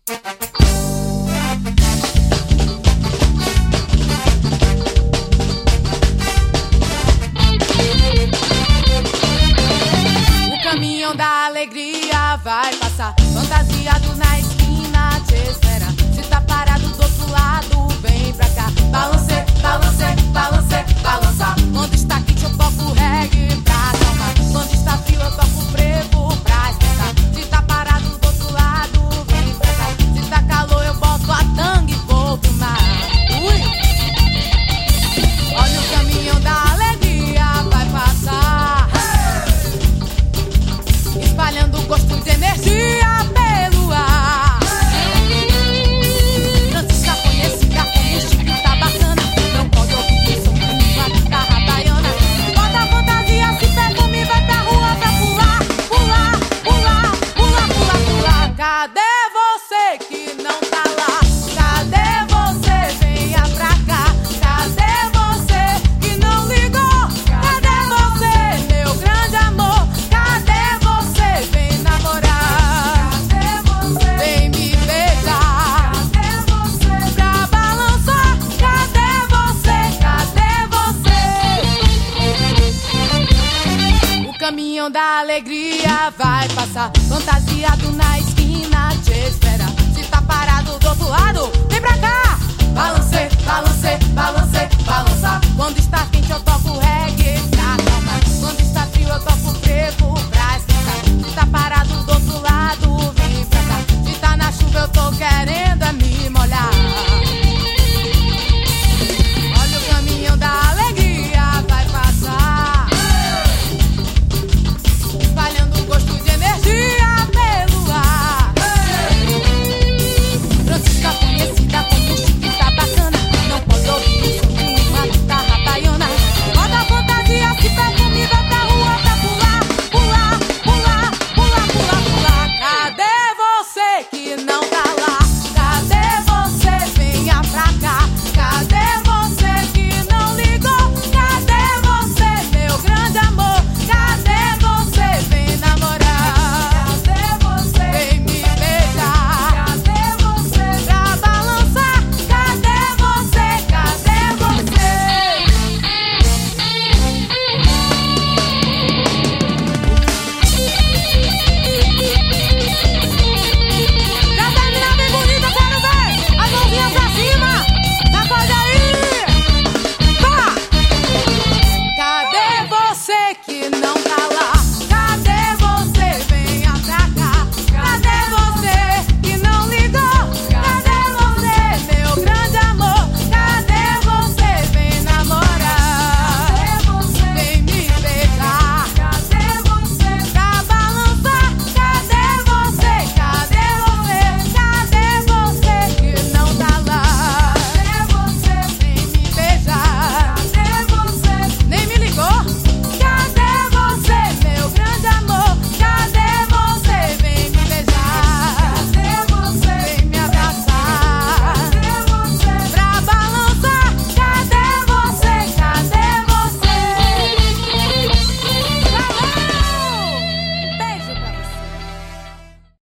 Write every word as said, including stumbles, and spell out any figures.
caminhão da alegria vai passar, fantasiado na esquina te espera. Se tá parado do outro lado, vem pra cá. Balance, balance, balance, balança. Quando está quente eu toco reggae pra acalmar. Quando está frio eu toco frevo pra esquentar. Se tá parado do outro lado, vem pra cá. Se tá calor eu boto a tanga e vou pro mar. Ui! Olha o caminhão da alegria vai passar, espalhando gosto de energia pelo ar. Dança conhecida como Chico tá bacana. Não pode ouvir o som da guitarra baiana. Bota a fantasia, se perfume, vai pra rua pra pular, pular, pular, pular, pular, pular. Cadê você que não tá lá? Cadê você? Venha pra cá. Cadê você que não ligou? Cadê você, meu grande amor? Cadê você? Vem namorar. Cadê você? Vem me beijar. Cadê você? Pra balançar. Cadê você? Cadê você? O caminhão da alegria vai passar, fantasiado na esquina